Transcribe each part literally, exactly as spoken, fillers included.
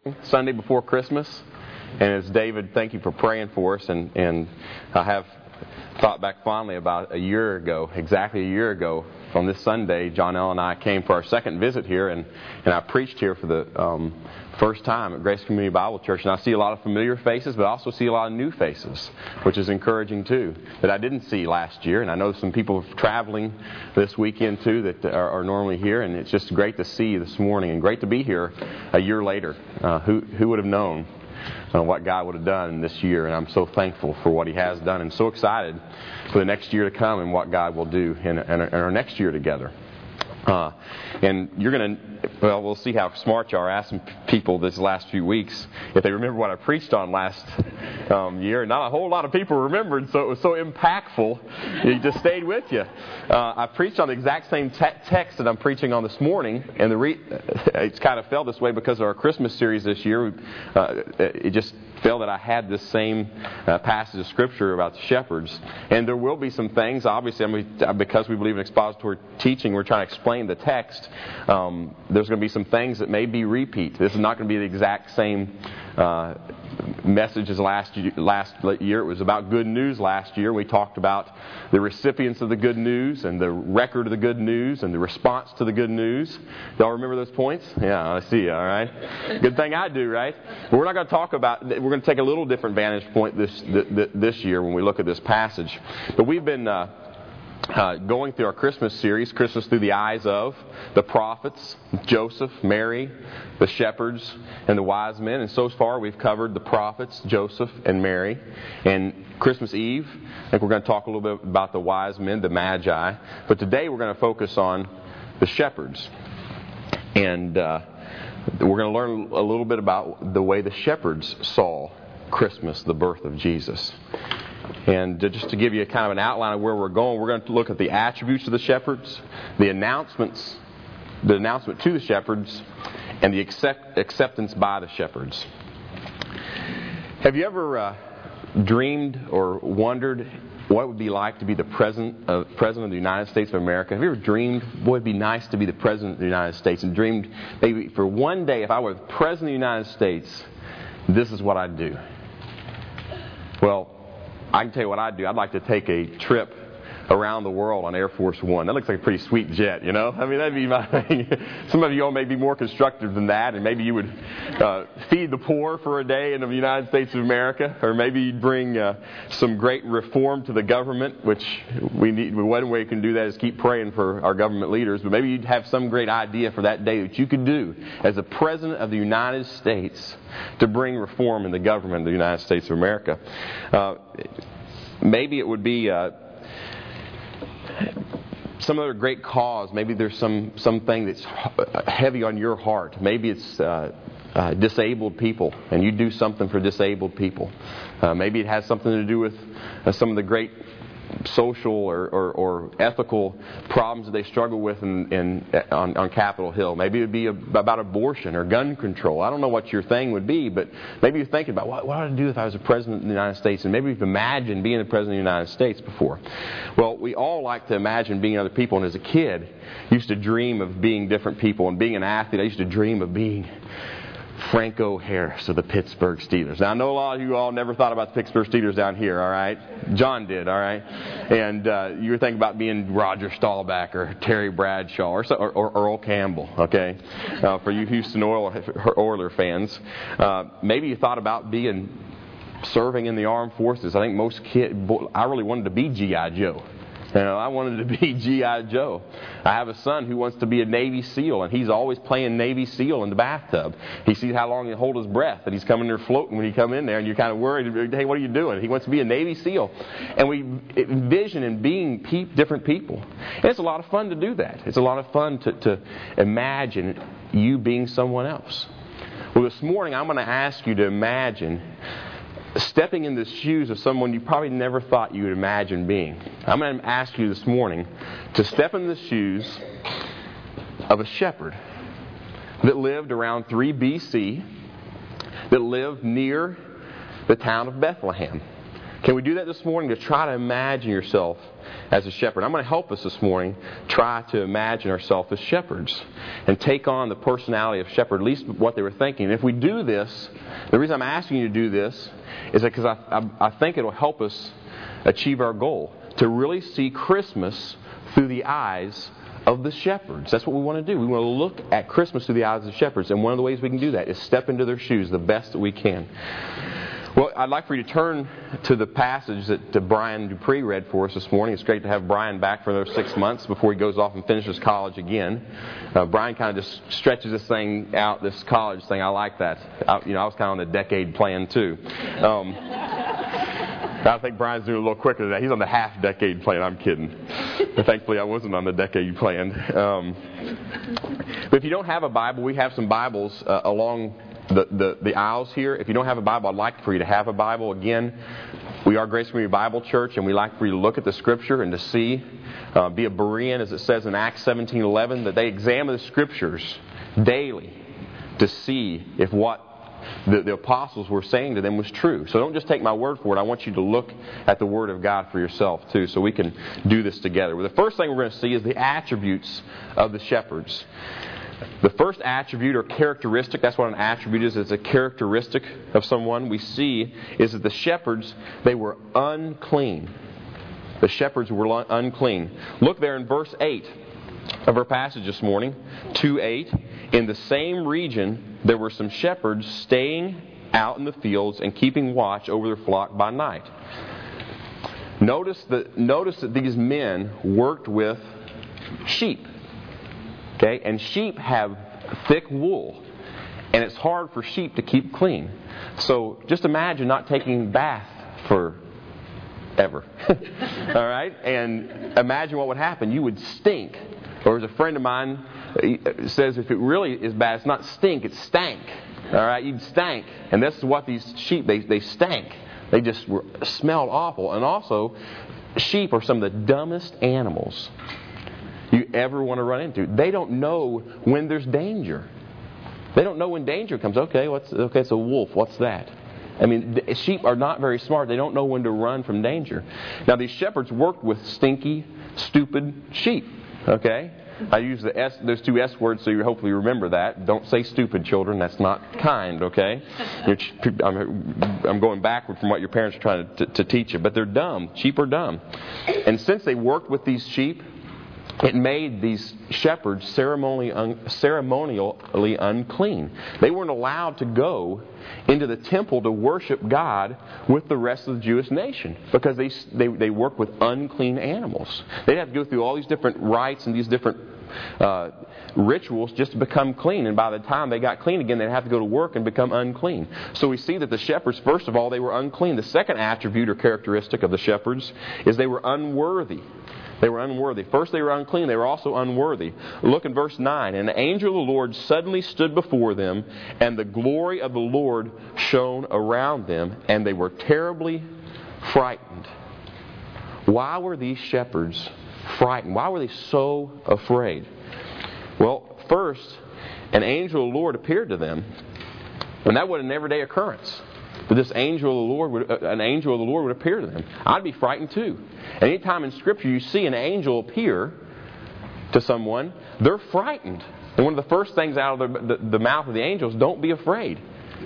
Sunday before Christmas. And as David, thank you for praying for us. And, and I have thought back fondly about a year ago, exactly a year ago, on this Sunday, John L. and I came for our second visit here, and, and I preached here for the um, first time at Grace Community Bible Church. And I see a lot of familiar faces, but I also see a lot of new faces, which is encouraging too, that I didn't see last year. And I know some people traveling this weekend too that are, are normally here, and it's just great to see you this morning, and great to be here a year later. Uh, who, who would have known Uh, what God would have done this year, and I'm so thankful for what He has done, and so excited for the next year to come and what God will do in, in, in our next year together. Uh, and you're going to, well, we'll see how smart you are. I asked some people this last few weeks if they remember what I preached on last um, year. Not a whole lot of people remembered, so it was so impactful, it just stayed with you. Uh, I preached on the exact same te- text that I'm preaching on this morning, and the re- it's kind of fell this way because of our Christmas series this year. Uh, it just felt that I had this same uh, passage of Scripture about the shepherds. And there will be some things, obviously, I mean, because we believe in expository teaching, we're trying to explain the text. Um, there's going to be some things that may be repeat. This is not going to be the exact same uh, message as last year, last year. It was about good news last year. We talked about the recipients of the good news and the record of the good news and the response to the good news. Y'all remember those points? Yeah, I see. All right. Good thing I do, right? But we're not going to talk about. We're going to take a little different vantage point this this year when we look at this passage. But we've been. Uh, Uh, going through our Christmas series, Christmas through the eyes of the prophets, Joseph, Mary, the shepherds, and the wise men. And so far we've covered the prophets, Joseph, and Mary. And Christmas Eve, I think we're going to talk a little bit about the wise men, the Magi. But today we're going to focus on the shepherds. And uh, we're going to learn a little bit about the way the shepherds saw Christmas, the birth of Jesus. And just to give you a kind of an outline of where we're going, we're going to look at the attributes of the shepherds, the announcements, the announcement to the shepherds, and the accept, acceptance by the shepherds. Have you ever uh, dreamed or wondered what it would be like to be the president of, president of the United States of America? Have you ever dreamed, boy, it'd be nice to be the president of the United States, and dreamed maybe for one day, if I were the president of the United States, this is what I'd do? Well, I can tell you what I'd do. I'd like to take a trip around the world on Air Force One. That looks like a pretty sweet jet, you know? I mean, that'd be my thing. Some of you all may be more constructive than that, and maybe you would uh, feed the poor for a day in the United States of America, or maybe you'd bring uh, some great reform to the government, which we need. One way you can do that is keep praying for our government leaders, but maybe you'd have some great idea for that day that you could do as the President of the United States to bring reform in the government of the United States of America. Uh, maybe it would be... Uh, some other great cause. Maybe there's some something that's heavy on your heart. Maybe it's uh, uh, disabled people, and you do something for disabled people. Uh, maybe it has something to do with uh, some of the great social or, or, or ethical problems that they struggle with in, in, on, on Capitol Hill. Maybe it would be about abortion or gun control. I don't know what your thing would be, but maybe you're thinking about what, what would I do if I was the President of the United States, and maybe you've imagined being the President of the United States before. Well, we all like to imagine being other people, and as a kid, I used to dream of being different people, and being an athlete, I used to dream of being Franco Harris of the Pittsburgh Steelers. Now, I know a lot of you all never thought about the Pittsburgh Steelers down here, all right? John did, all right? And uh, you were thinking about being Roger Staubach or Terry Bradshaw or, or, or Earl Campbell, okay? Uh, for you Houston Oilers fans. Uh, maybe you thought about being serving in the armed forces. I think most kids, I really wanted to be G I Joe. You know, I wanted to be G I Joe. I have a son who wants to be a Navy SEAL, and he's always playing Navy SEAL in the bathtub. He sees how long he'll hold his breath, and he's coming there floating when he come in there, and you're kind of worried, hey, what are you doing? He wants to be a Navy SEAL. And we envision in being pe- different people. And it's a lot of fun to do that. It's a lot of fun to, to imagine you being someone else. Well, this morning I'm going to ask you to imagine stepping in the shoes of someone you probably never thought you would imagine being. I'm going to ask you this morning to step in the shoes of a shepherd that lived around three B C, that lived near the town of Bethlehem. Can we do that this morning, to try to imagine yourself as a shepherd? I'm going to help us this morning try to imagine ourselves as shepherds and take on the personality of shepherd, at least what they were thinking. And if we do this, the reason I'm asking you to do this is because I, I, I think it will help us achieve our goal, to really see Christmas through the eyes of the shepherds. That's what we want to do. We want to look at Christmas through the eyes of the shepherds. And one of the ways we can do that is step into their shoes the best that we can. Well, I'd like for you to turn to the passage that uh, Brian Dupree read for us this morning. It's great to have Brian back for another six months before he goes off and finishes college again. Uh, Brian kind of just stretches this thing out, this college thing. I like that. I, you know, I was kind of on the decade plan too. Um, I think Brian's doing a little quicker than that. He's on the half-decade plan. I'm kidding. But thankfully, I wasn't on the decade plan. Um, but if you don't have a Bible, we have some Bibles uh, along The, the, the aisles here. If you don't have a Bible, I'd like for you to have a Bible. Again, we are Grace Community Bible Church, and we like for you to look at the Scripture and to see, uh, be a Berean, as it says in Acts seventeen eleven, that they examine the Scriptures daily to see if what the, the apostles were saying to them was true. So don't just take my word for it. I want you to look at the Word of God for yourself, too, so we can do this together. Well, the first thing we're going to see is the attributes of the shepherds. The first attribute or characteristic, that's what an attribute is, it's a characteristic of someone we see, is that the shepherds, they were unclean. The shepherds were unclean. Look there in verse eight of our passage this morning, two eight. In the same region, there were some shepherds staying out in the fields and keeping watch over their flock by night. Notice that, notice that these men worked with sheep. Okay, and sheep have thick wool, and it's hard for sheep to keep clean. So just imagine not taking a bath for ever. All right, and imagine what would happen. You would stink. Or as a friend of mine says, if it really is bad, it's not stink, it's stank. All right, you'd stank, and this is what these sheep they they stank. They just were, smelled awful, and also sheep are some of the dumbest animals you ever want to run into. They don't know when there's danger. They don't know when danger comes. Okay, what's okay? It's a wolf. What's that? I mean, the sheep are not very smart. They don't know when to run from danger. Now, these shepherds worked with stinky, stupid sheep. Okay, I use the S, those two S words, so you hopefully remember that. Don't say stupid, children. That's not kind. Okay, I'm, I'm going backward from what your parents are trying to, to, to teach you. But they're dumb. Sheep are dumb, and since they worked with these sheep, it made these shepherds ceremonially, un, ceremonially unclean. They weren't allowed to go into the temple to worship God with the rest of the Jewish nation because they, they, they work with unclean animals. They'd have to go through all these different rites and these different uh, rituals just to become clean. And by the time they got clean again, they'd have to go to work and become unclean. So we see that the shepherds, first of all, they were unclean. The second attribute or characteristic of the shepherds is they were unworthy. They were unworthy. First they were unclean, they were also unworthy. Look in verse nine. And the angel of the Lord suddenly stood before them, and the glory of the Lord shone around them, and they were terribly frightened. Why were these shepherds frightened? Why were they so afraid? Well, first, an angel of the Lord appeared to them, and that was an everyday occurrence. But this angel of the Lord, would, uh, an angel of the Lord would appear to them. I'd be frightened too. And any time in Scripture you see an angel appear to someone, they're frightened. And one of the first things out of the, the, the mouth of the angels, don't be afraid.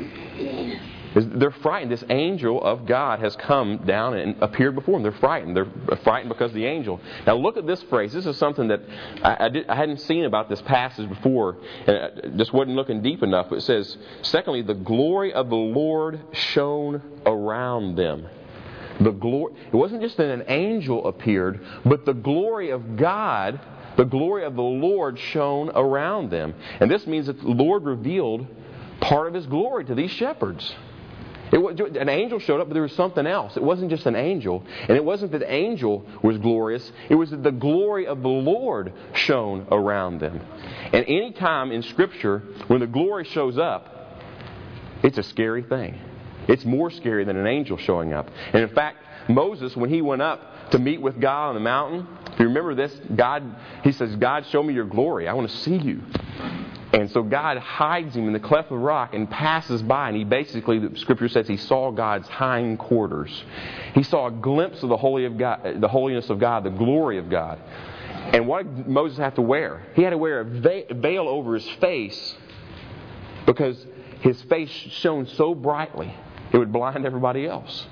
They're frightened. This angel of God has come down and appeared before them. They're frightened. They're frightened because of the angel. Now look at this phrase. This is something that I, I, did, I hadn't seen about this passage before, and I just wasn't looking deep enough. It says, secondly, the glory of the Lord shone around them. The glory. It wasn't just that an angel appeared, but the glory of God, the glory of the Lord shone around them. And this means that the Lord revealed part of His glory to these shepherds. It was, an angel showed up, but there was something else. It wasn't just an angel. And it wasn't that the angel was glorious. It was that the glory of the Lord shone around them. And any time in Scripture, when the glory shows up, it's a scary thing. It's more scary than an angel showing up. And in fact, Moses, when he went up to meet with God on the mountain, if you remember this, God, he says, God, show me your glory. I want to see you. And so God hides him in the cleft of the rock and passes by, and he basically, the Scripture says, he saw God's hindquarters. He saw a glimpse of the holy of God, the holiness of God, the glory of God. And what did Moses have to wear? He had to wear a veil over his face because his face shone so brightly it would blind everybody else.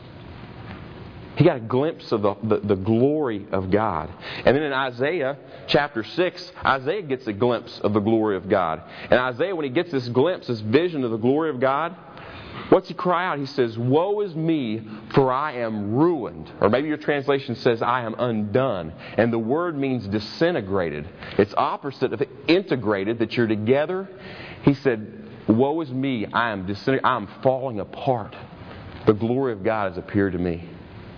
He got a glimpse of the, the, the glory of God. And then in Isaiah chapter six, Isaiah gets a glimpse of the glory of God. And Isaiah, when he gets this glimpse, this vision of the glory of God, what's he cry out? He says, "Woe is me, for I am ruined." Or maybe your translation says, "I am undone." And the word means disintegrated. It's opposite of integrated, that you're together. He said, "Woe is me, I am disintegrated. I am falling apart. The glory of God has appeared to me."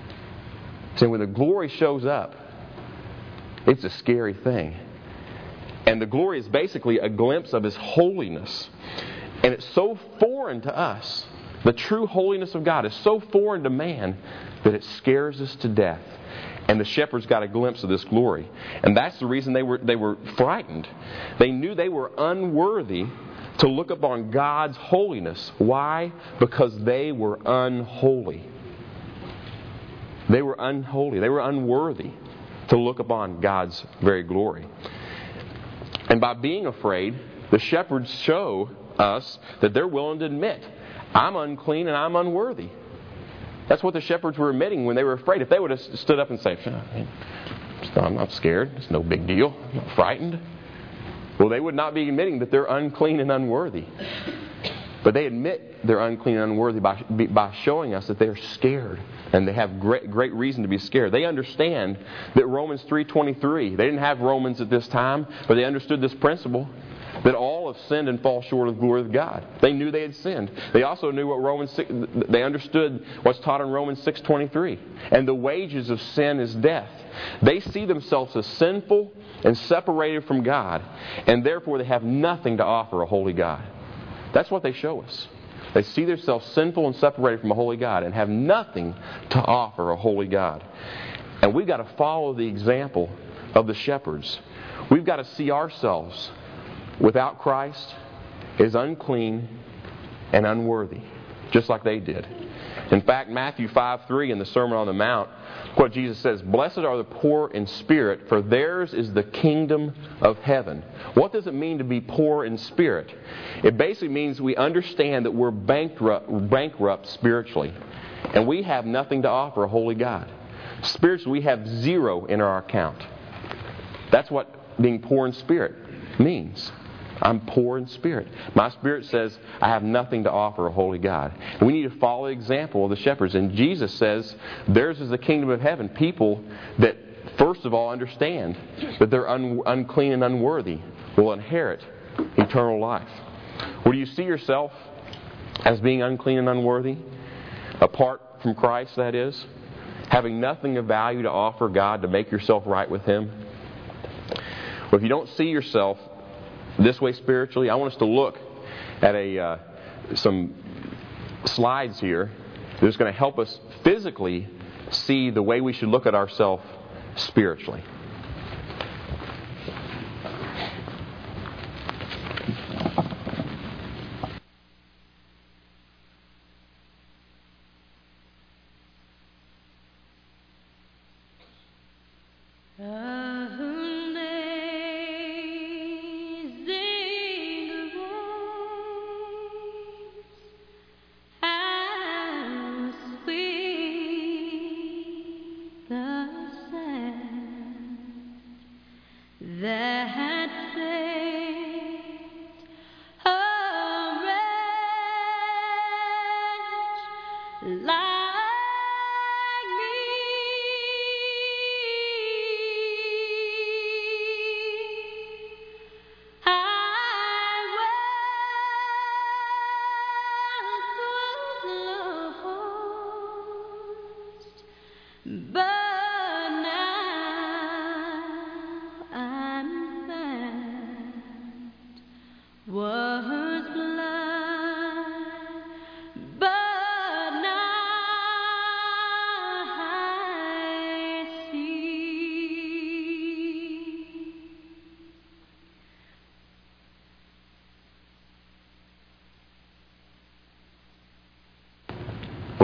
So when the glory shows up, it's a scary thing. And the glory is basically a glimpse of His holiness. And it's so foreign to us. The true holiness of God is so foreign to man that it scares us to death. And the shepherds got a glimpse of this glory. And that's the reason they were they were frightened. They knew they were unworthy to look upon God's holiness. Why? Because they were unholy. They were unholy. They were unworthy to look upon God's very glory. And by being afraid, the shepherds show us that they're willing to admit, I'm unclean and I'm unworthy. That's what the shepherds were admitting when they were afraid. If they would have stood up and said, I'm not scared, it's no big deal, I'm not frightened. Well, they would not be admitting that they're unclean and unworthy. But they admit they're unclean and unworthy by, by showing us that they're scared. And they have great, great reason to be scared. They understand that Romans three twenty-three, they didn't have Romans at this time, but they understood this principle, that all have sinned and fall short of the glory of God. They knew they had sinned. They also knew what Romans six, they understood what's taught in Romans six twenty-three. And the wages of sin is death. They see themselves as sinful and separated from God, and therefore they have nothing to offer a holy God. That's what they show us. They see themselves sinful and separated from a holy God and have nothing to offer a holy God. And we've got to follow the example of the shepherds. We've got to see ourselves without Christ as unclean and unworthy, just like they did. In fact, Matthew five three in the Sermon on the Mount, what Jesus says, "Blessed are the poor in spirit, for theirs is the kingdom of heaven." What does it mean to be poor in spirit? It basically means we understand that we're bankrupt, bankrupt spiritually. And we have nothing to offer a holy God. Spiritually, we have zero in our account. That's what being poor in spirit means. I'm poor in spirit. My spirit says I have nothing to offer a holy God. And we need to follow the example of the shepherds. And Jesus says theirs is the kingdom of heaven. People that, first of all, understand that they're un- unclean and unworthy will inherit eternal life. Or do you see yourself as being unclean and unworthy? Apart from Christ, that is? Having nothing of value to offer God to make yourself right with Him? Well, if you don't see yourself this way spiritually, I want us to look at a uh, some slides here that's going to help us physically see the way we should look at ourselves spiritually.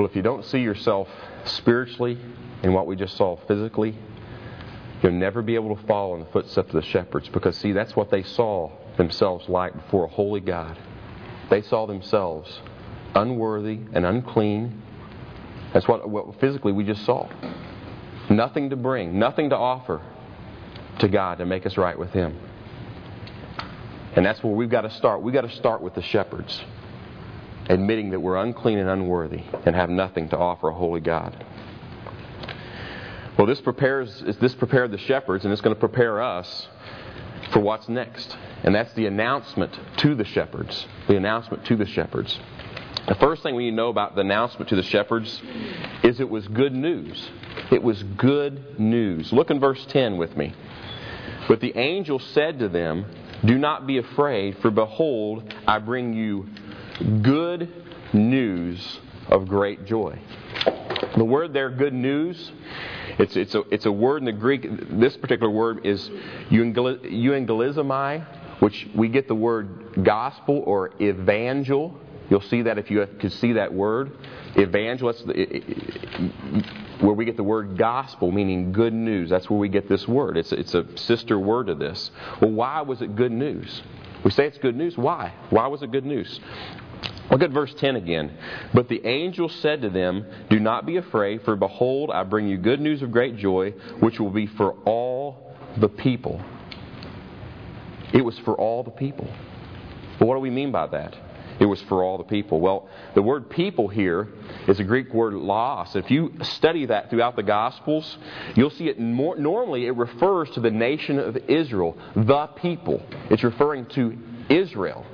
Well, if you don't see yourself spiritually in what we just saw physically, you'll never be able to follow in the footsteps of the shepherds. Because, see, that's what they saw themselves like before a holy God. They saw themselves unworthy and unclean. That's what, what physically we just saw. Nothing to bring, nothing to offer to God to make us right with Him. And that's where we've got to start. We've got to start with the shepherds, admitting that we're unclean and unworthy and have nothing to offer a holy God. Well, this prepares this prepared the shepherds, and it's going to prepare us for what's next. And that's the announcement to the shepherds. The announcement to the shepherds. The first thing we need to know about the announcement to the shepherds is it was good news. It was good news. Look in verse ten with me. But the angel said to them, "Do not be afraid, for behold, I bring you good news of great joy." The word there, good news, it's it's a it's a word in the Greek. This particular word is euangelizomai, which we get the word gospel or evangel. You'll see that if you could see that word, evangel. That's where we get the word gospel, meaning good news. That's where we get this word. It's it's a sister word to this. Well, why was it good news? We say it's good news. Why? Why was it good news? Look at verse ten again. But the angel said to them, "Do not be afraid, for behold, I bring you good news of great joy, which will be for all the people." It was for all the people. But what do we mean by that? It was for all the people. Well, the word people here is a Greek word laos. If you study that throughout the Gospels, you'll see it more, normally it refers to the nation of Israel, the people. It's referring to Israel.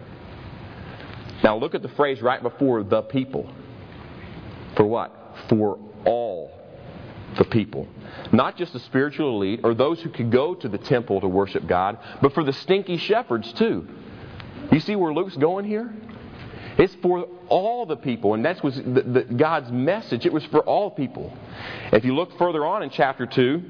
Now look at the phrase right before the people. For what? For all the people. Not just the spiritual elite or those who could go to the temple to worship God, but for the stinky shepherds too. You see where Luke's going here? It's for all the people, and that was the, the, God's message. It was for all people. If you look further on in chapter two,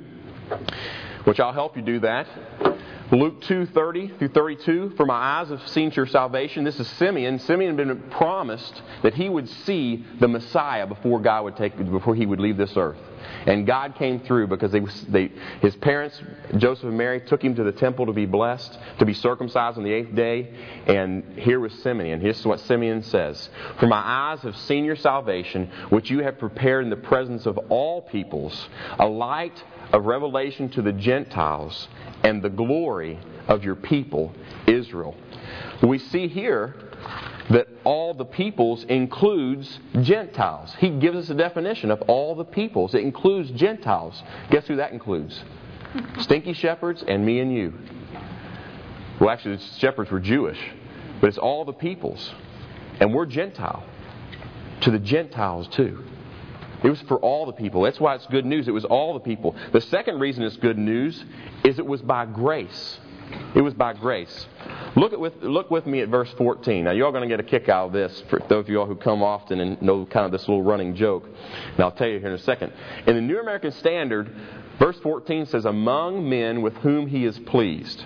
which I'll help you do that, Luke two thirty through thirty-two, "For my eyes have seen your salvation." This is Simeon. Simeon had been promised that he would see the Messiah before God would take, before he would leave this earth. And God came through because they, they, his parents, Joseph and Mary, took him to the temple to be blessed, to be circumcised on the eighth day. And here was Simeon. Here's what Simeon says. "For my eyes have seen your salvation, which you have prepared in the presence of all peoples, a light of revelation to the Gentiles, and the glory of your people, Israel." We see here that all the peoples includes Gentiles. He gives us a definition of all the peoples. It includes Gentiles. Guess who that includes? Stinky shepherds and me and you. Well, actually, the shepherds were Jewish, but it's all the peoples. And we're Gentile. To the Gentiles too. It was for all the people. That's why it's good news. It was all the people. The second reason it's good news is it was by grace. It was by grace. Look at with look with me at verse fourteen. Now, you're all going to get a kick out of this, for those of you all who come often and know kind of this little running joke. And I'll tell you here in a second. In the New American Standard, verse fourteen says, "Among men with whom He is pleased."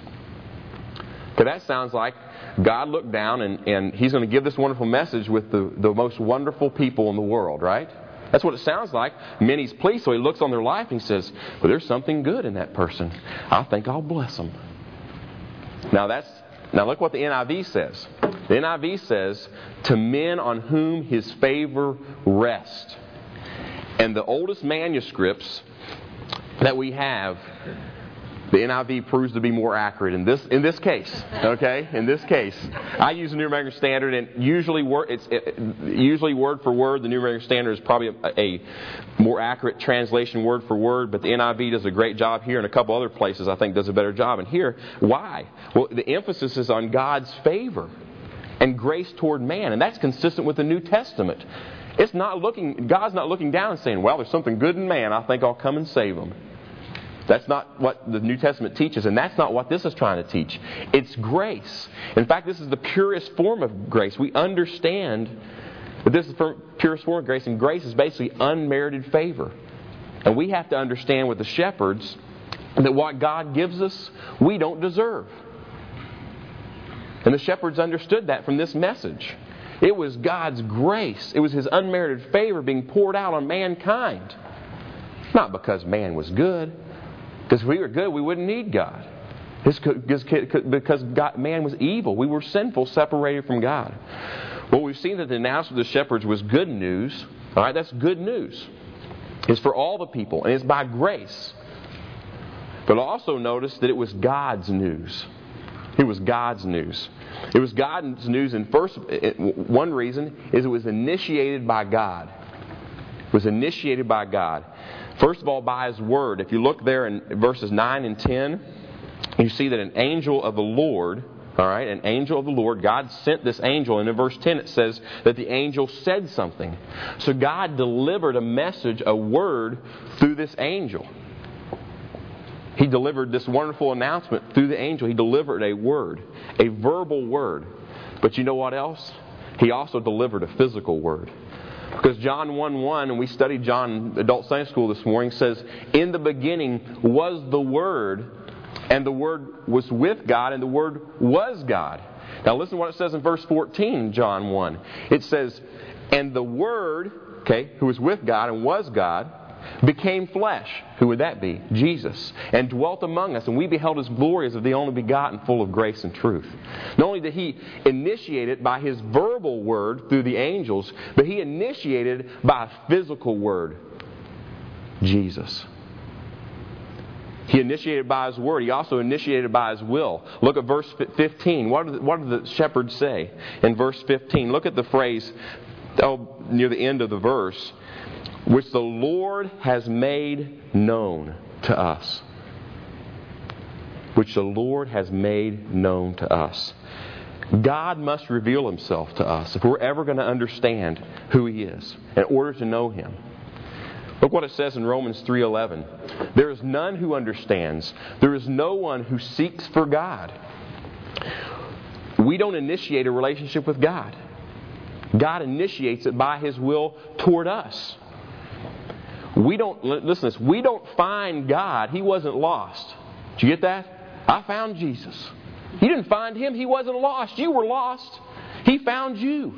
Okay, that sounds like God looked down and, and He's going to give this wonderful message with the, the most wonderful people in the world, right? That's what it sounds like. Men He's pleased, so He looks on their life and He says, "Well, there's something good in that person. I think I'll bless them." Now that's now look what the N I V says. The N I V says, "To men on whom His favor rests." And the oldest manuscripts that we have, the N I V proves to be more accurate in this in this case. Okay, in this case, I use the New American Standard, and usually word it's it, usually word for word. The New American Standard is probably a, a more accurate translation word for word, but the N I V does a great job here, and a couple other places I think does a better job. And here, why? Well, the emphasis is on God's favor and grace toward man, and that's consistent with the New Testament. It's not looking God's not looking down and saying, "Well, there's something good in man. I think I'll come and save him." That's not what the New Testament teaches, and that's not what this is trying to teach. It's grace. In fact, this is the purest form of grace. We understand that this is the purest form of grace, and grace is basically unmerited favor. And we have to understand with the shepherds that what God gives us, we don't deserve. And the shepherds understood that from this message. It was God's grace. It was His unmerited favor being poured out on mankind. Not because man was good. Because if we were good, we wouldn't need God. It's because God, man was evil. We were sinful, separated from God. Well, we've seen that the announcement of the shepherds was good news. All right, that's good news. It's for all the people, and it's by grace. But also notice that it was God's news. It was God's news. It was God's news, and first, one reason is it was initiated by God. It was initiated by God. First of all, by His Word. If you look there in verses nine and ten, you see that an angel of the Lord, all right, an angel of the Lord, God sent this angel, and in verse ten it says that the angel said something. So God delivered a message, a word, through this angel. He delivered this wonderful announcement through the angel. He delivered a word, a verbal word. But you know what else? He also delivered a physical word. Because John one one, and we studied John Adult Sunday School this morning, says, "In the beginning was the Word, and the Word was with God, and the Word was God." Now listen to what it says in verse fourteen, John one. It says, "And the Word," okay, who was with God and was God, "became flesh." Who would that be? Jesus. "And dwelt among us, and we beheld His glory as of the only begotten, full of grace and truth." Not only did He initiate it by His verbal word through the angels, but He initiated it by a physical word, Jesus. He initiated by His word. He also initiated by His will. Look at verse fifteen. What do the, what do the shepherds say in verse fifteen? Look at the phrase oh, near the end of the verse. "Which the Lord has made known to us." Which the Lord has made known to us. God must reveal Himself to us if we're ever going to understand who He is, in order to know Him. Look what it says in Romans three eleven. "There is none who understands. There is no one who seeks for God." We don't initiate a relationship with God. God initiates it by His will toward us. We don't, listen to this, we don't find God. He wasn't lost. Did you get that? I found Jesus. You didn't find Him. He wasn't lost. You were lost. He found you.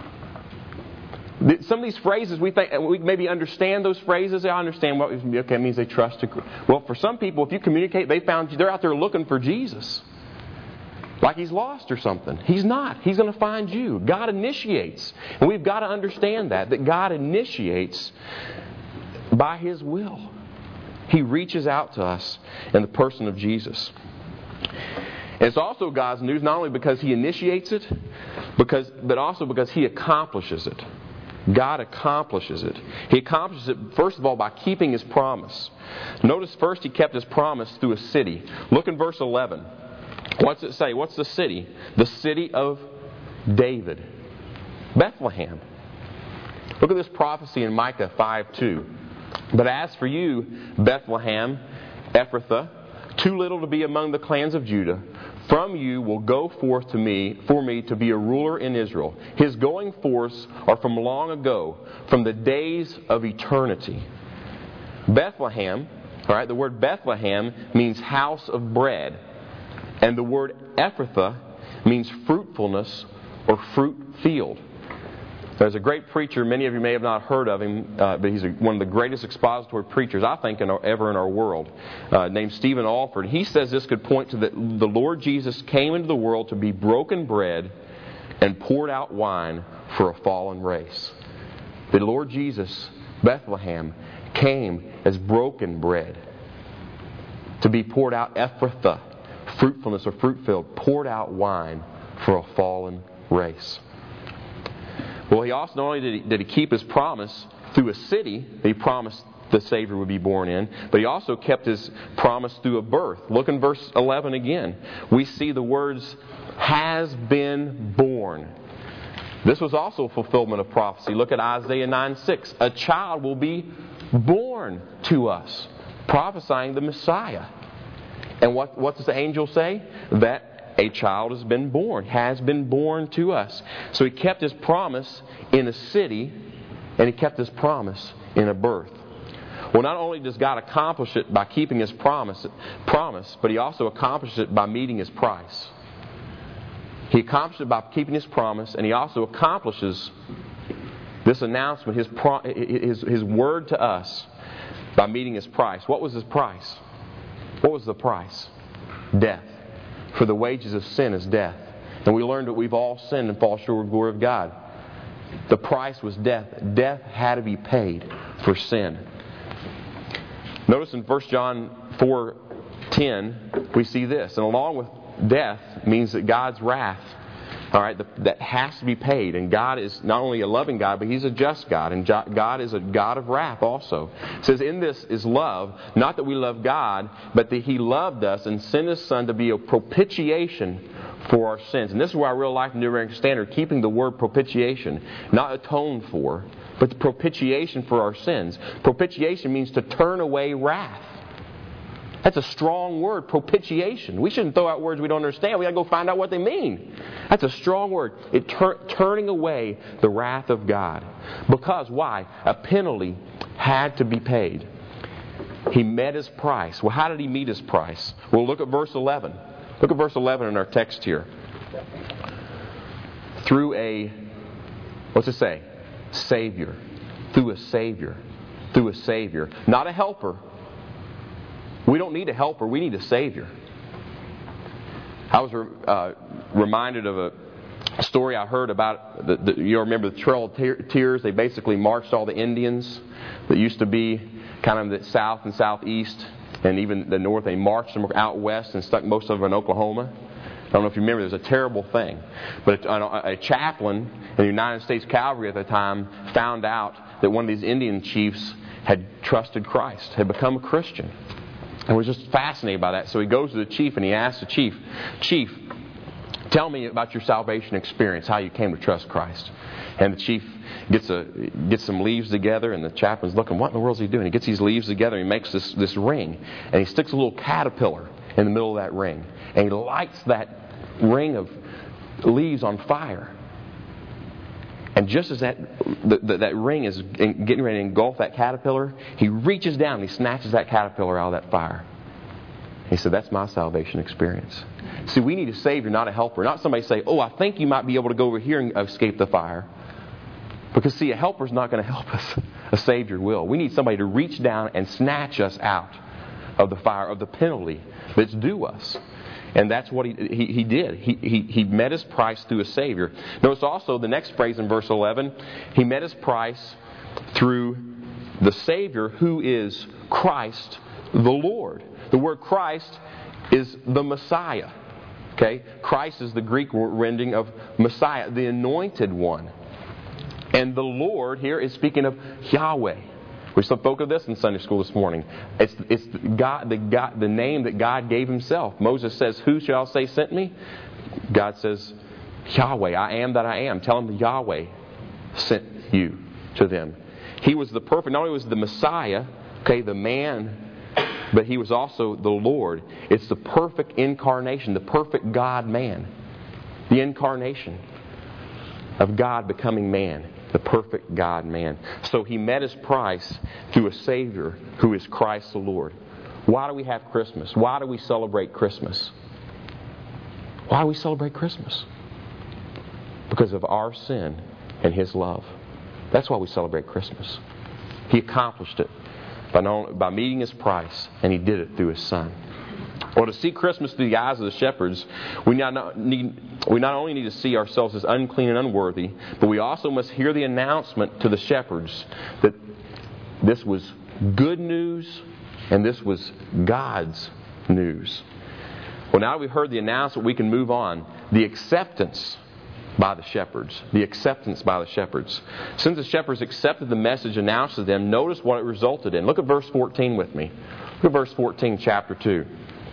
Some of these phrases, we think we maybe understand those phrases. I understand what okay, it means they trust. Well, for some people, if you communicate, they found you. They're out there looking for Jesus. Like He's lost or something. He's not. He's going to find you. God initiates. And we've got to understand that, that God initiates by His will. He reaches out to us in the person of Jesus. And it's also God's news, not only because He initiates it, because but also because He accomplishes it. God accomplishes it. He accomplishes it, first of all, by keeping His promise. Notice first He kept His promise through a city. Look in verse eleven. What's it say? What's the city? The city of David. Bethlehem. Look at this prophecy in Micah five two. "But as for you, Bethlehem, Ephrathah, too little to be among the clans of Judah, from you will go forth to me for me to be a ruler in Israel. His going forths are from long ago, from the days of eternity." Bethlehem, all right, the word Bethlehem means house of bread. And the word Ephrathah means fruitfulness or fruit field. There's a great preacher, many of you may have not heard of him, uh, but he's a, one of the greatest expository preachers, I think, in our, ever in our world, uh, named Stephen Alford. He says this could point to that the Lord Jesus came into the world to be broken bread and poured out wine for a fallen race. The Lord Jesus, Bethlehem, came as broken bread to be poured out, Ephrathah, fruitfulness or fruit field, poured out wine for a fallen race. Well, He also, not only did he, did he keep His promise through a city that He promised the Savior would be born in, but He also kept His promise through a birth. Look in verse eleven again. We see the words, "has been born." This was also a fulfillment of prophecy. Look at Isaiah nine six. "A child will be born to us," prophesying the Messiah. And what, what does the angel say? That a child has been born, has been born to us. So He kept His promise in a city, and He kept His promise in a birth. Well, not only does God accomplish it by keeping His promise, promise, but He also accomplishes it by meeting His price. He accomplished it by keeping His promise, and He also accomplishes this announcement, His, pro- his, his word to us, by meeting His price. What was His price? What was the price? Death. For the wages of sin is death. And we learned that we've all sinned and fall short of the glory of God. The price was death. Death had to be paid for sin. Notice in First John four ten, we see this. And along with death means that God's wrath, all right, that has to be paid. And God is not only a loving God, but He's a just God. And God is a God of wrath also. It says, in this is love, not that we love God, but that He loved us and sent His Son to be a propitiation for our sins. And this is why Real Life New American Standard, keeping the word propitiation, not atoned for, but the propitiation for our sins. Propitiation means to turn away wrath. That's a strong word, propitiation. We shouldn't throw out words we don't understand. We got to go find out what they mean. That's a strong word. It tur- turning away the wrath of God. Because why? A penalty had to be paid. He met His price. Well, how did He meet His price? Well, look at verse eleven. Look at verse eleven in our text here. Through a, what's it say? Savior. Through a Savior. Through a Savior. Not a helper. We don't need a helper. We need a Savior. I was uh, reminded of a story I heard about, the, the, you remember the Trail of Tears? They basically marched all the Indians that used to be kind of the south and southeast and even the north. They marched them out west and stuck most of them in Oklahoma. I don't know if you remember, it was a terrible thing. But a, a chaplain in the United States Cavalry at the time found out that one of these Indian chiefs had trusted Christ, had become a Christian. And was just fascinated by that. So he goes to the chief and he asks the chief, Chief, tell me about your salvation experience, how you came to trust Christ. And the chief gets a gets some leaves together, and the chaplain's looking, what in the world is he doing? He gets these leaves together, and he makes this, this ring, and he sticks a little caterpillar in the middle of that ring. And he lights that ring of leaves on fire. And just as that the, the, that ring is getting ready to engulf that caterpillar, he reaches down and he snatches that caterpillar out of that fire. He said, that's my salvation experience. See, we need a Savior, not a helper. Not somebody say, oh, I think you might be able to go over here and escape the fire. Because, see, a helper's not going to help us. A Savior will. We need somebody to reach down and snatch us out of the fire, of the penalty that's due us. And that's what he he, he did. He, he he met His price through a Savior. Notice also the next phrase in verse eleven. He met His price through the Savior, who is Christ the Lord. The word Christ is the Messiah. Okay? Christ is the Greek rendering of Messiah, the anointed one. And the Lord here is speaking of Yahweh. We spoke of this in Sunday school this morning. It's it's God the God the name that God gave Himself. Moses says, "Who shall say sent me?" God says, "Yahweh, I am that I am." Tell them Yahweh sent you to them. He was the perfect. Not only was the Messiah, okay, the man, but He was also the Lord. It's the perfect incarnation, the perfect God-man, the incarnation of God becoming man. The perfect God-man. So He met His price through a Savior who is Christ the Lord. Why do we have Christmas? Why do we celebrate Christmas? Why do we celebrate Christmas? Because of our sin and His love. That's why we celebrate Christmas. He accomplished it by, knowing, by meeting His price, and He did it through His Son. Well, to see Christmas through the eyes of the shepherds, we not, need, we not only need to see ourselves as unclean and unworthy, but we also must hear the announcement to the shepherds that this was good news and this was God's news. Well, now that we've heard the announcement, we can move on. The acceptance by the shepherds. The acceptance by the shepherds. Since the shepherds accepted the message announced to them, notice what it resulted in. Look at verse fourteen with me. Look at verse fourteen, chapter two.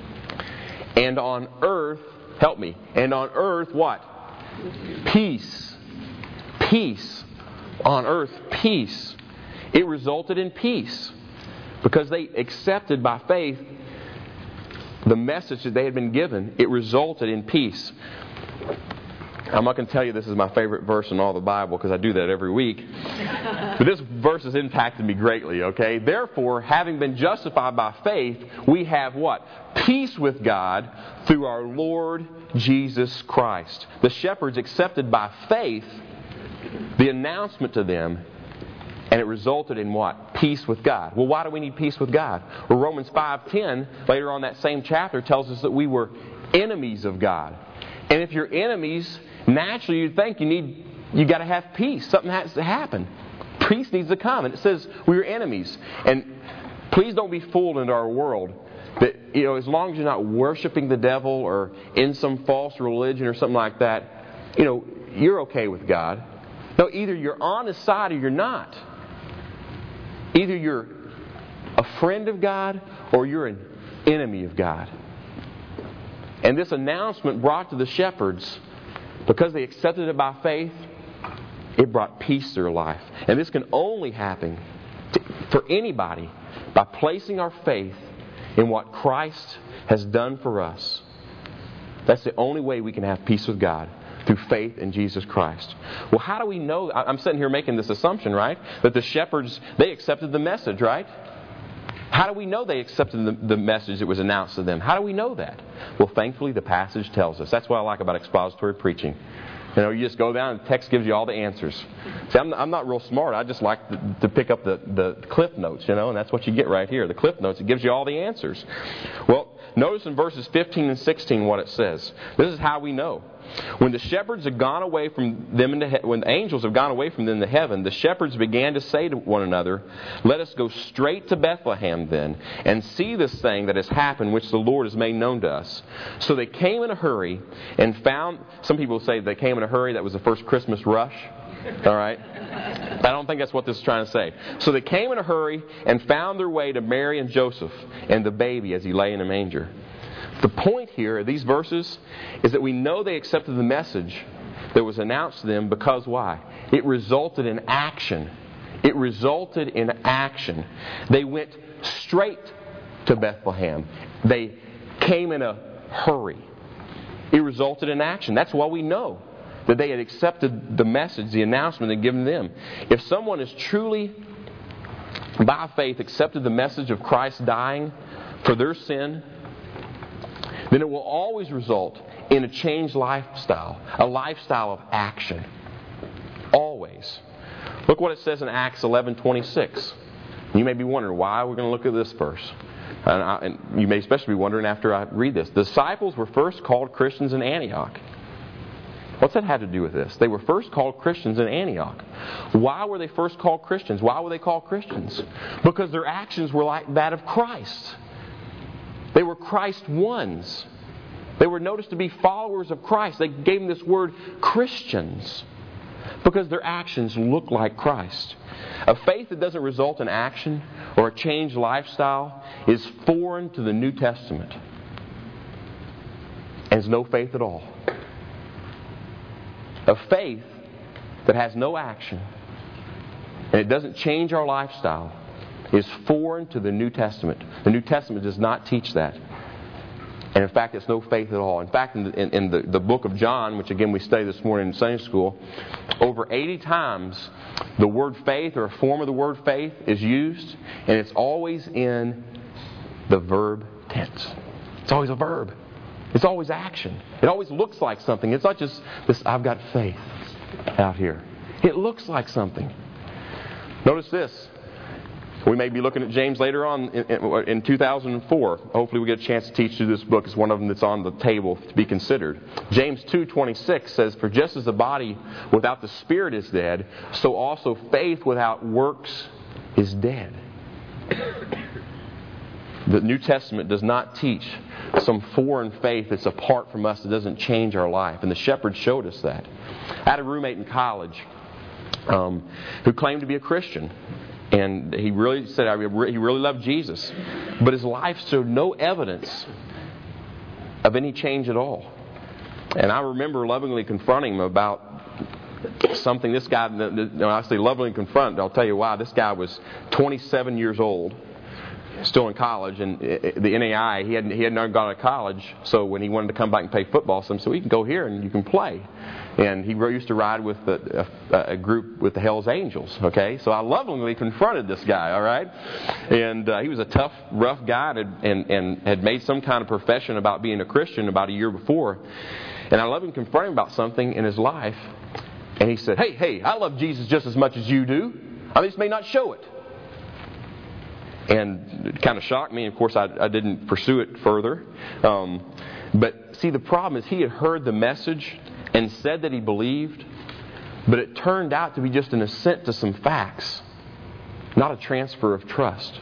And on earth, help me, and on earth what? Peace. Peace. On earth, peace. It resulted in peace. Because they accepted by faith the message that they had been given, it resulted in peace. I'm not going to tell you this is my favorite verse in all the Bible because I do that every week. But this verse has impacted me greatly, okay? Therefore, having been justified by faith, we have what? Peace with God through our Lord Jesus Christ. The shepherds accepted by faith the announcement to them, and it resulted in what? Peace with God. Well, why do we need peace with God? Well, Romans five ten, later on that same chapter, tells us that we were enemies of God. And if you're enemies, naturally you'd think you need, you got to have peace. Something has to happen. Peace needs to come. And it says we're enemies. And please don't be fooled into our world that, you know, as long as you're not worshiping the devil or in some false religion or something like that, you know, you're okay with God. No, either you're on His side or you're not. Either you're a friend of God or you're an enemy of God. And this announcement brought to the shepherds, because they accepted it by faith, it brought peace to their life. And this can only happen to, for anybody by placing our faith in what Christ has done for us. That's the only way we can have peace with God, through faith in Jesus Christ. Well, how do we know? I'm sitting here making this assumption, right? That the shepherds, they accepted the message, right? How do we know they accepted the, the message that was announced to them? How do we know that? Well, thankfully, the passage tells us. That's what I like about expository preaching. You know, you just go down and the text gives you all the answers. See, I'm, I'm not real smart. I just like to, to pick up the, the cliff notes, you know, and that's what you get right here. The cliff notes, it gives you all the answers. Well, notice in verses fifteen and sixteen what it says. This is how we know. When the shepherds had gone away from them into he- when the angels have gone away from them to heaven, the shepherds began to say to one another, "Let us go straight to Bethlehem then, and see this thing that has happened, which the Lord has made known to us." So they came in a hurry and found. Some people say they came in a hurry. That was the first Christmas rush. All right. I don't think that's what this is trying to say. So they came in a hurry and found their way to Mary and Joseph and the baby as he lay in a manger. The point here, these verses, is that we know they accepted the message that was announced to them because why? It resulted in action. It resulted in action. They went straight to Bethlehem. They came in a hurry. It resulted in action. That's why we know that they had accepted the message, the announcement they'd given them. If someone is truly, by faith, accepted the message of Christ dying for their sin, then it will always result in a changed lifestyle, a lifestyle of action. Always. Look what it says in Acts eleven twenty-six. You may be wondering why we're going to look at this verse. And, I, and you may especially be wondering after I read this. The disciples were first called Christians in Antioch. What's that have to do with this? They were first called Christians in Antioch. Why were they first called Christians? Why were they called Christians? Because their actions were like that of Christ. They were Christ ones. They were noticed to be followers of Christ. They gave them this word Christians because their actions look like Christ. A faith that doesn't result in action or a changed lifestyle is foreign to the New Testament and is no faith at all. A faith that has no action and it doesn't change our lifestyle is foreign to the New Testament. The New Testament does not teach that. And in fact, it's no faith at all. In fact, in, the, in, in the, the book of John, which again we studied this morning in Sunday school, over eighty times the word faith or a form of the word faith is used, and it's always in the verb tense. It's always a verb. It's always action. It always looks like something. It's not just this, I've got faith out here. It looks like something. Notice this. We may be looking at James later on in, in, in two thousand four. Hopefully we get a chance to teach through this book. It's one of them that's on the table to be considered. James two twenty-six says, "For just as the body without the spirit is dead, so also faith without works is dead." The New Testament does not teach some foreign faith that's apart from us that doesn't change our life. And the shepherds showed us that. I had a roommate in college um, who claimed to be a Christian. And he really said he really loved Jesus. But his life showed no evidence of any change at all. And I remember lovingly confronting him about something. This guy, when I say lovingly confront, I'll tell you why. This guy was twenty-seven years old. still in college, and the N A I, he hadn't, he hadn't gone to college, so when he wanted to come back and play football, some said, well, you can go here and you can play. And he used to ride with a, a, a group with the Hells Angels, okay? So I lovingly confronted this guy, all right? And uh, he was a tough, rough guy and, and, and had made some kind of profession about being a Christian about a year before. And I lovingly confronted him about something in his life. And he said, hey, hey, I love Jesus just as much as you do. I just may not show it. And it kind of shocked me. Of course, I, I didn't pursue it further. Um, but see, the problem is he had heard the message and said that he believed, but it turned out to be just an assent to some facts, not a transfer of trust.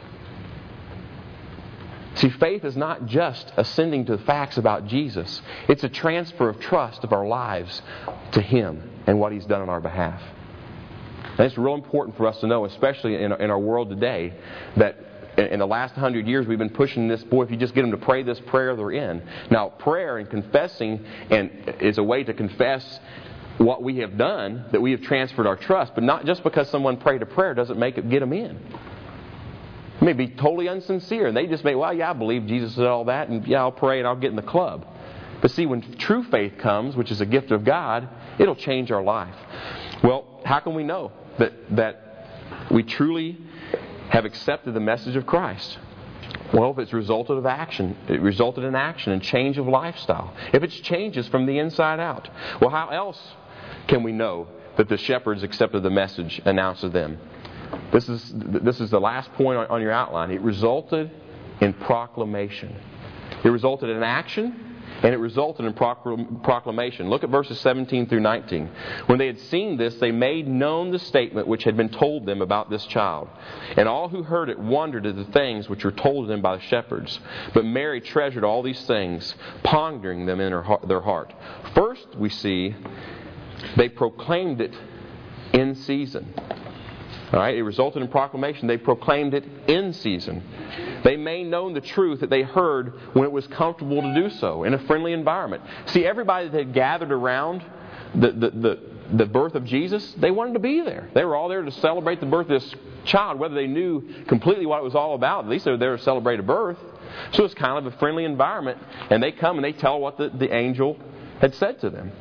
See, faith is not just ascending to the facts about Jesus. It's a transfer of trust of our lives to Him and what He's done on our behalf. And it's real important for us to know, especially in, in our world today, that in the last hundred years we've been pushing this, boy, if you just get them to pray this prayer, they're in. Now, prayer and confessing and is a way to confess what we have done, that we have transferred our trust. But not just because someone prayed a prayer doesn't make it get them in. It may be totally unsincere, and they just may, well, yeah, I believe Jesus said all that, and yeah, I'll pray and I'll get in the club. But see, when true faith comes, which is a gift of God, it'll change our life. Well, how can we know that that we truly have accepted the message of Christ? Well, if it's resulted of action, it resulted in action and change of lifestyle. If it's changes from the inside out. Well, how else can we know that the shepherds accepted the message announced to them? This is this is the last point on, on your outline. It resulted in proclamation. It resulted in action. And it resulted in proclamation. Look at verses seventeen through nineteen. When they had seen this, they made known the statement which had been told them about this child. And all who heard it wondered at the things which were told them by the shepherds. But Mary treasured all these things, pondering them in her, their heart. First, we see, they proclaimed it in season. All right, it resulted in proclamation. They proclaimed it in season. They made known the truth that they heard when it was comfortable to do so, in a friendly environment. See, everybody that had gathered around the, the, the, the birth of Jesus, they wanted to be there. They were all there to celebrate the birth of this child, whether they knew completely what it was all about. At least they were there to celebrate a birth. So it's kind of a friendly environment. And they come and they tell what the, the angel had said to them.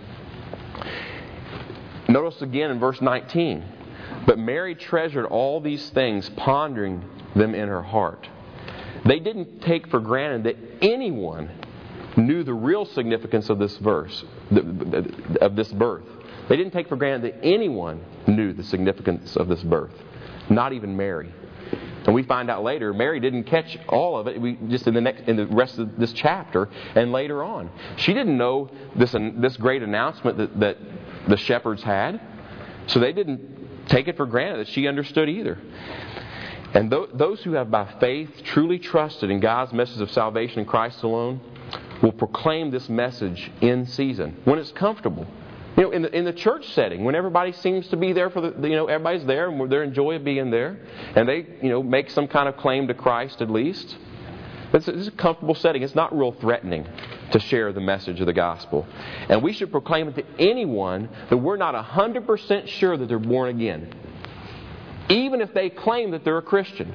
Notice again in verse nineteen. But Mary treasured all these things, pondering them in her heart. They didn't take for granted that anyone knew the real significance of this verse, of this birth. They didn't take for granted that anyone knew the significance of this birth. Not even Mary. And we find out later, Mary didn't catch all of it. We just in the next, in the rest of this chapter, and later on, she didn't know this this great announcement that, that the shepherds had. So they didn't take it for granted that she understood either. And th- those who have by faith truly trusted in God's message of salvation in Christ alone will proclaim this message in season, when it's comfortable. You know, in the in the church setting, when everybody seems to be there for the, you know, everybody's there and they're enjoying being there, and they, you know, make some kind of claim to Christ at least. It's a, it's a comfortable setting. It's not real threatening to share the message of the gospel. And we should proclaim it to anyone that we're not one hundred percent sure that they're born again. Even if they claim that they're a Christian.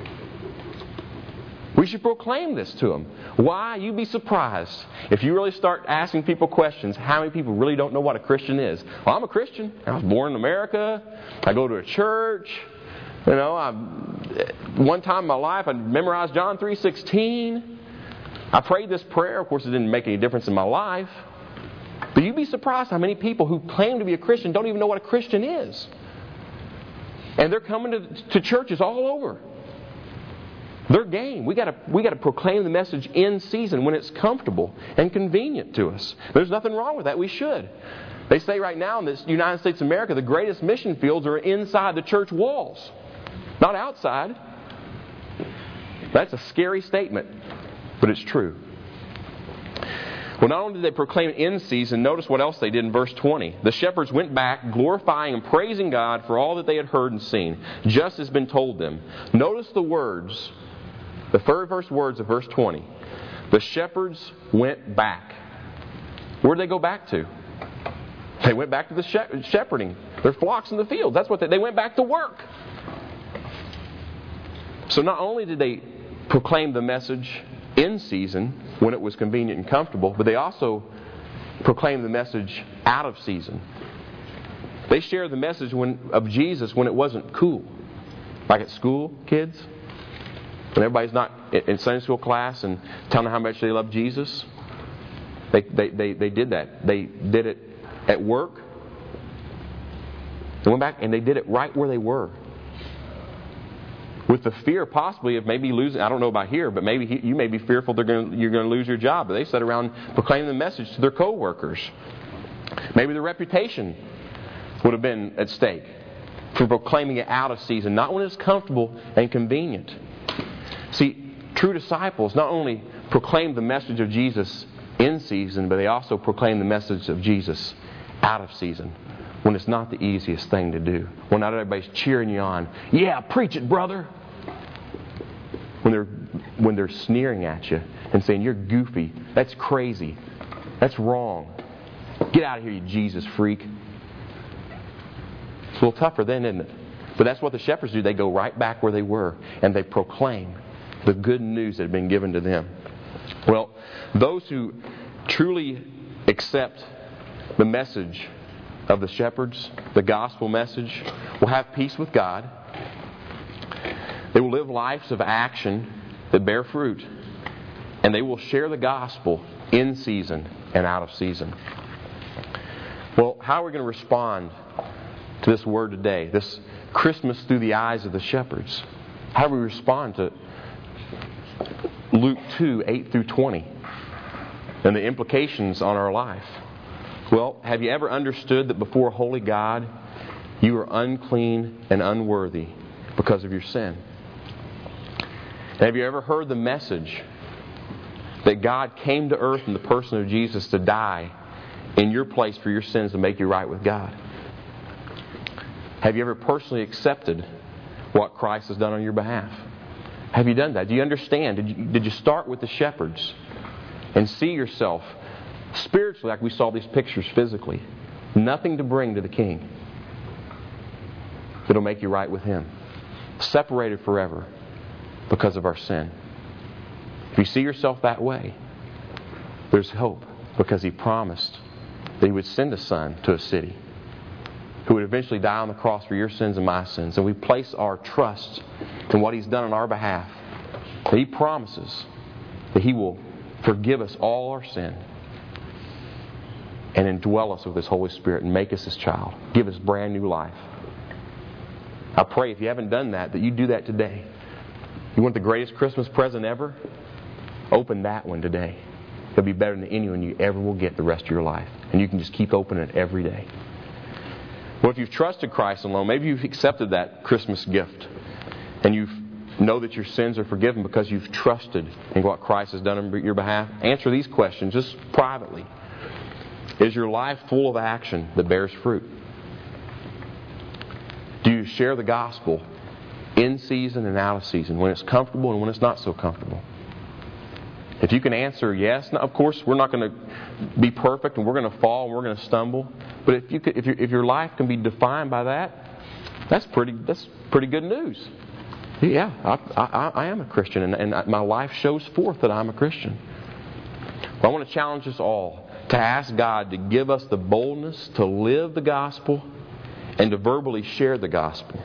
We should proclaim this to them. Why? You'd be surprised if you really start asking people questions, how many people really don't know what a Christian is. Well, I'm a Christian. I was born in America. I go to a church. You know, I, one time in my life I memorized John three sixteen. I prayed this prayer. Of course, it didn't make any difference in my life. But you'd be surprised how many people who claim to be a Christian don't even know what a Christian is. And they're coming to, to churches all over. They're game. We got to we got to proclaim the message in season when it's comfortable and convenient to us. There's nothing wrong with that. We should. They say right now in the United States of America, the greatest mission fields are inside the church walls, not outside. That's a scary statement, but it's true. Well, not only did they proclaim it in season, notice what else they did in verse twenty. The shepherds went back, glorifying and praising God for all that they had heard and seen, just as been told them. Notice the words, the very first words of verse twenty. The shepherds went back. Where did they go back to? They went back to the shepherding. Their flocks in the field. That's what they, they went back to work. So not only did they proclaimed the message in season when it was convenient and comfortable, but they also proclaimed the message out of season. They shared the message when, of Jesus when it wasn't cool. Like at school, kids, when everybody's not in Sunday school class and telling them how much they love Jesus. They, they, they, they did that. They did it at work. They went back and they did it right where they were. With the fear possibly of maybe losing, I don't know about here, but maybe he, you may be fearful they're going to, you're going to lose your job. But they sat around proclaiming the message to their co-workers. Maybe their reputation would have been at stake for proclaiming it out of season, not when it's comfortable and convenient. See, true disciples not only proclaim the message of Jesus in season, but they also proclaim the message of Jesus out of season, when it's not the easiest thing to do. When not everybody's cheering you on. Yeah, preach it, brother. When they're when they're sneering at you and saying, you're goofy. That's crazy. That's wrong. Get out of here, you Jesus freak. It's a little tougher then, isn't it? But that's what the shepherds do. They go right back where they were and they proclaim the good news that had been given to them. Well, those who truly accept the message of the shepherds, the gospel message, will have peace with God. They will live lives of action that bear fruit. And they will share the gospel in season and out of season. Well, how are we going to respond to this word today? This Christmas through the eyes of the shepherds. How do we respond to Luke two, eight through twenty and the implications on our life? Well, have you ever understood that before a holy God, you are unclean and unworthy because of your sin? And have you ever heard the message that God came to earth in the person of Jesus to die in your place for your sins to make you right with God? Have you ever personally accepted what Christ has done on your behalf? Have you done that? Do you understand? Did you, did you start with the shepherds and see yourself spiritually like we saw these pictures physically? Nothing to bring to the King that'll make you right with Him. Separated forever because of our sin. If you see yourself that way, there's hope, because He promised that He would send a Son to a city who would eventually die on the cross for your sins and my sins. And we place our trust in what He's done on our behalf. He promises that He will forgive us all our sin and indwell us with His Holy Spirit and make us His child. Give us brand new life. I pray if you haven't done that, that you do that today. You want the greatest Christmas present ever? Open that one today. It'll be better than any one you ever will get the rest of your life. And you can just keep opening it every day. Well, if you've trusted Christ alone, maybe you've accepted that Christmas gift and you know that your sins are forgiven because you've trusted in what Christ has done on your behalf. Answer these questions just privately. Is your life full of action that bears fruit? Do you share the gospel in season and out of season, when it's comfortable and when it's not so comfortable? If you can answer yes, now, of course we're not going to be perfect and we're going to fall and we're going to stumble. But if you could, if, if your life can be defined by that, that's pretty that's pretty good news. Yeah, I, I, I am a Christian, and, and my life shows forth that I'm a Christian. Well, I want to challenge us all to ask God to give us the boldness to live the gospel and to verbally share the gospel.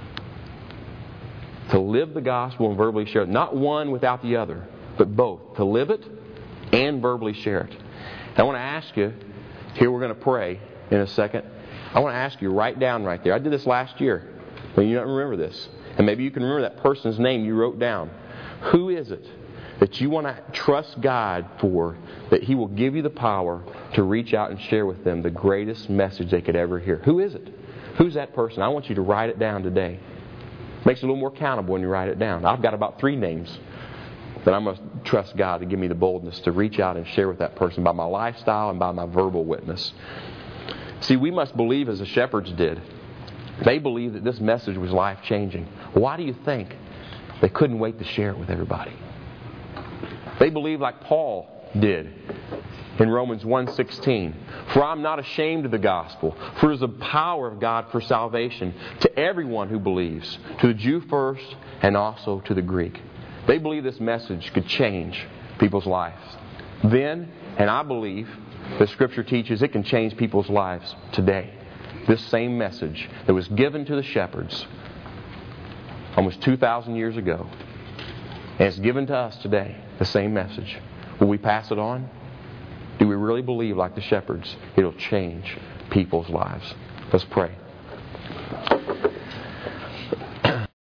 To live the gospel and verbally share it. Not one without the other, but both. To live it and verbally share it. And I want to ask you, here we're going to pray in a second. I want to ask you, write down right there. I did this last year, but you don't remember this. And maybe you can remember that person's name you wrote down. Who is it that you want to trust God for, that He will give you the power to reach out and share with them the greatest message they could ever hear? Who is it? Who's that person? I want you to write it down today. Makes it a little more countable when you write it down. I've got about three names that I must trust God to give me the boldness to reach out and share with that person by my lifestyle and by my verbal witness. See, we must believe as the shepherds did. They believed that this message was life-changing. Why do you think they couldn't wait to share it with everybody? They believed like Paul did in Romans one sixteen. For I'm not ashamed of the gospel, for it is the power of God for salvation to everyone who believes, to the Jew first and also to the Greek. They believe this message could change people's lives then, and I believe the Scripture teaches it can change people's lives today. This same message that was given to the shepherds almost two thousand years ago, and it's given to us today, the same message. Will we pass it on? Do we really believe, like the shepherds, it'll change people's lives? Let's pray.